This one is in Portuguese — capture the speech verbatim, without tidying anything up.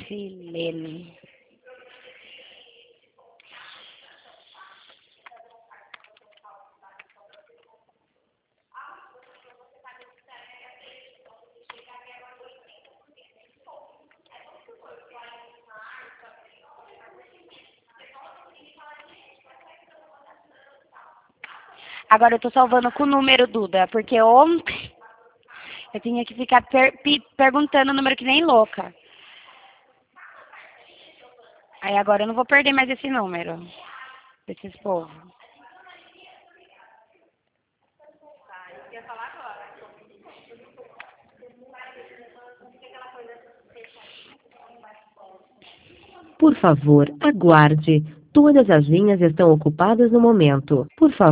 Silene. Agora eu tô salvando com o número, Duda, porque ontem eu tinha que ficar per perguntando o número que nem louca. Aí agora eu não vou perder mais esse número desses povos. Por favor, aguarde. Todas as linhas estão ocupadas no momento. Por favor.